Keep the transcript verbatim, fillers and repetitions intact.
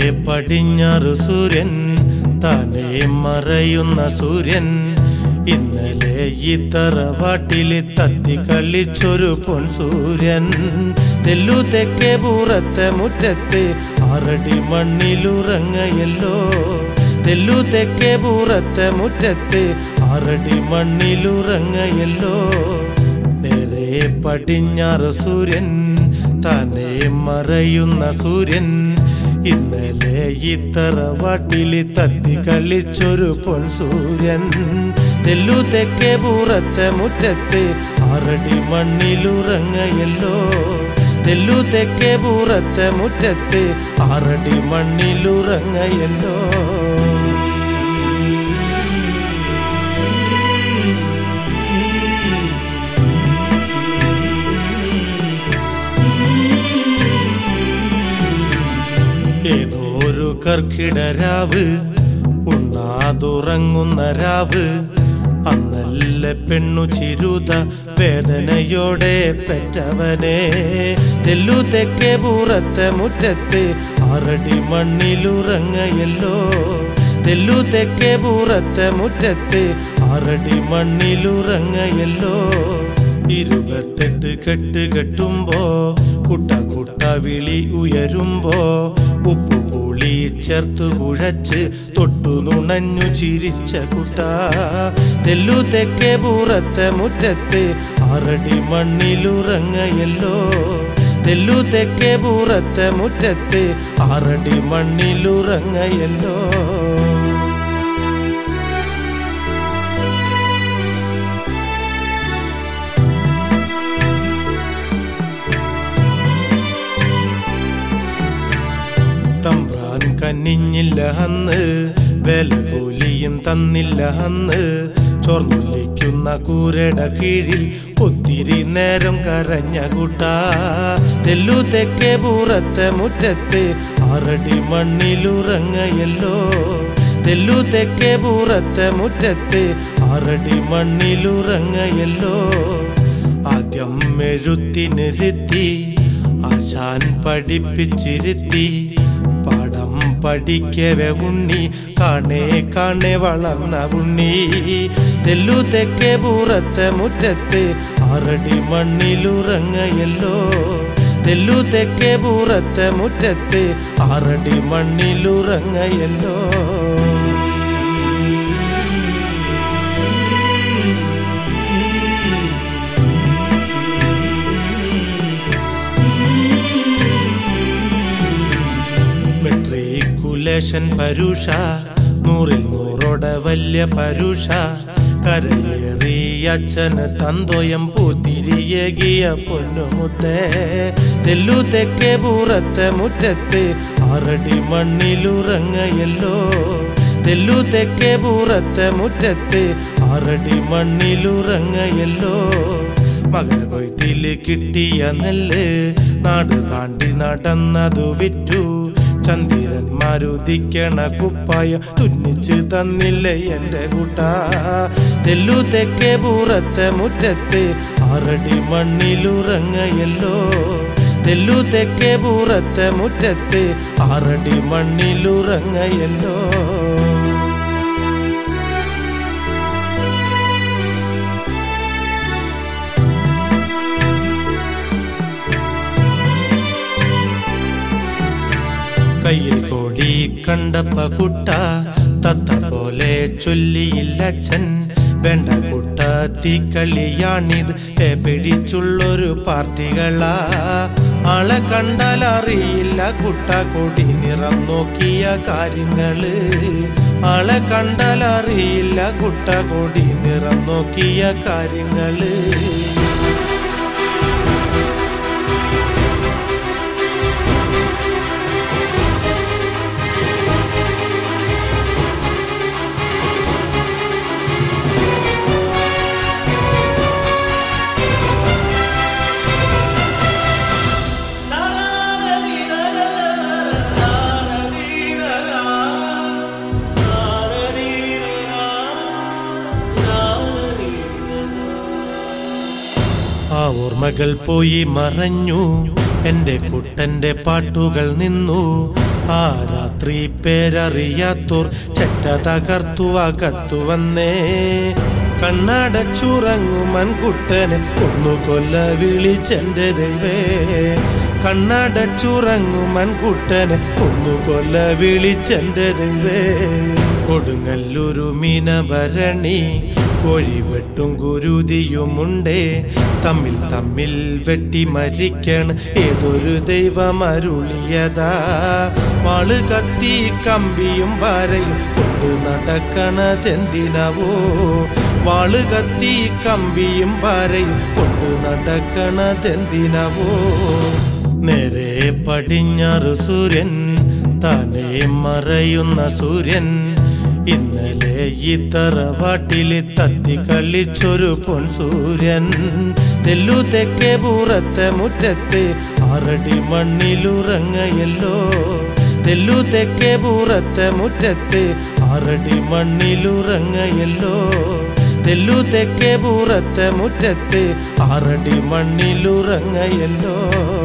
പടിഞ്ഞാറു സൂര്യൻ താനേ മറയുന്ന സൂര്യൻ ഇന്നലെ ഈ തറവാട്ടില് തത്തി കളിച്ചൊരു പൊൻ സൂര്യൻ തെല്ലു തെക്കേ പൂറത്തെ മുറ്റത്ത് ആറടി മണ്ണിലുറങ്ങയല്ലോ തെല്ലു തെക്കേ പൂറത്തെ മുറ്റത്ത് ആറടി മണ്ണിലുറങ്ങയല്ലോ നേരെ പടിഞ്ഞാറ് സൂര്യൻ താനേ മറയുന്ന സൂര്യൻ ഇന്നലെ ഈ തറവാട്ടില് തത്തി കളിച്ചൊരു പൊൻ സൂര്യൻ തെല്ലു തെക്കേ പൂറത്തെ മുറ്റത്ത് ആറടി മണ്ണിലുറങ്ങയല്ലോ തെല്ലു തെക്കേ പൂറത്തെ മുറ്റത്ത് ആറടി മണ്ണിലുറങ്ങയല്ലോ ഏതോരു കർക്കിടരാവ് ഉണ്ണാതുറങ്ങുന്ന രാവ് അന്നല്ല പെണ്ണു ചിരുത വേദനയോടെ പെറ്റവനെ തെല്ലു തെക്കേ പൂറത്തെ മുറ്റത്ത് ആറടി മണ്ണിലുറങ്ങയല്ലോ തെല്ലു തെക്കേ പൂറത്തെ മുറ്റത്ത് ആറടി മണ്ണിലുറങ്ങയല്ലോ ഇരുപത്തെട്ട് കെട്ട് കെട്ടുമ്പോ കുട്ട കുട്ട വിളി ഉയരുമ്പോ ഉപ്പു പുളി ചേർത്തു കുഴച്ച് തൊട്ടു നുണഞ്ഞു ചിരിച്ച കുട്ട തെല്ലു തെക്കേ പൂറത്തെ മുറ്റത്ത് ആറടി മണ്ണിലുറങ്ങയല്ലോ തെല്ലു തെക്കേ പൂറത്തെ മുറ്റത്ത് ആറടി മണ്ണിലുറങ്ങയല്ലോ തമ്പ്രാൻ കനിഞ്ഞില്ല അന്ന് വില കൂലിയും തന്നില്ല അന്ന് ചോർന്നൊലിക്കുന്ന കൂരട കീഴിൽ ഒത്തിരി നേരം കരഞ്ഞ കൂട്ട തെല്ലു തെക്കേ പൂറത്തെ മുറ്റത്ത് ആറടി മണ്ണിലുറങ്ങയല്ലോ തെല്ലു തെക്കേ പൂറത്തെ മുറ്റത്ത് ആറടി മണ്ണിലുറങ്ങയല്ലോ ആദ്യം എഴുത്തിനിരുത്തി ആശാൻ പഠിപ്പിച്ചിരുത്തി പാഠം പഠിക്കവേ ഉണ്ണി കാണേ കാണേ വളർന്ന ഉണ്ണി തെല്ലു തെക്കേ പൂറത്തെ മുറ്റത്ത് ആറടി മണ്ണിലുറങ്ങയല്ലോ തെല്ലു തെക്കേ പൂറത്തെ മുറ്റത്ത് ആറടി മണ്ണിലുറങ്ങയല്ലോ മെട്രിക്കുലേഷൻ പരുഷ നൂറിൽ നൂറോടെ വലിയ പരുഷ കരയേറി അച്ഛന് തന്തോയം പൂത്തിരിയേകിയ പൊന്നുമുത്തേ തെല്ലു തെക്കേ പൂറത്തെ മുറ്റത്ത് ആറടി മണ്ണിലുറങ്ങയല്ലോ തെല്ലു തെക്കേ പൂറത്തെ മുറ്റത്ത് ആറടി മണ്ണിലുറങ്ങയല്ലോ മകര കൊയ്ത്തില് കിട്ടിയ നെല്ല് നാട് താണ്ടി നടന്നതു വിറ്റു ചന്ദ്രന്മാരുദിക്കണ കുപ്പായ തുന്നിച്ച് തന്നില്ലേ എന്റെ കൂട്ട തെല്ലു തെക്കേ പൂറത്തെ മുറ്റത്ത് ആറടി മണ്ണിലുറങ്ങയല്ലോ തെല്ലു തെക്കേ പൂറത്തെ മുറ്റത്ത് ആറടി മണ്ണിലുറങ്ങയല്ലോ കയ്യിൽ കോടി കണ്ടപ്പ കുട്ട തത്ത പോലെ ചൊല്ലിയില്ലച്ഛൻ വേണ്ട കുട്ട തീക്കളിയാണിത് പിടിച്ചുള്ളൊരു പാർട്ടികളാ ആളെ കണ്ടാൽ അറിയില്ല കുട്ട കൊടി നിറം നോക്കിയ കാര്യങ്ങള് ആളെ കണ്ടാൽ അറിയില്ല കുട്ട കൊടി നിറം നോക്കിയ കാര്യങ്ങള് ആ ഓർമ്മകൾ പോയി മറഞ്ഞു എൻ്റെ കുട്ടൻ്റെ പാട്ടുകൾ നിന്നു ആ രാത്രി രാത്രി പേരറിയാത്തോർ ചെറ്റ തകർത്തു അകത്തു വന്നേ. കണ്ണടച്ചുറങ്ങുമൻ കുട്ടനെ ഒന്നു കൊല്ല വിളിച്ചെന്റെ ദൈവേ. കണ്ണടച്ചുറങ്ങുമൻ കുട്ടനെ ഒന്നു കൊല്ല വിളിച്ചെന്റെ ദൈവേ. കൊടുങ്ങല്ലൂരു മീനഭരണി കോഴിവെട്ടും കുരുതിയുമുണ്ടേ. തമ്മിൽ തമ്മിൽ വെട്ടി മരിക്കണ് ഏതൊരു ദൈവം അരുളിയതാ. വാള് കത്തി കമ്പിയും പാരയും കൊണ്ടു നടക്കണതെന്തിനവോ. വാള് കത്തി കമ്പിയും പാരയും കൊണ്ടു നടക്കണതെന്തിനവോ. നേരെ പടിഞ്ഞാറ് സൂര്യൻ താനേ മറയുന്ന സൂര്യൻ. ഇന്നലെ ഈ തറവാട്ടില് തത്തി കളിച്ചൊരു പൊൻസൂര്യൻ. തെല്ലു തെക്കേ പൂറത്തെ മുറ്റത്ത് ആറടി മണ്ണിലുറങ്ങയല്ലോ. തെല്ലു തെക്കേ പൂറത്തെ മുറ്റത്ത് ആറടി മണ്ണിലുറങ്ങയല്ലോ. തെല്ലു തെക്കേ പൂറത്തെ മുറ്റത്ത് ആറടി മണ്ണിലുറങ്ങയല്ലോ.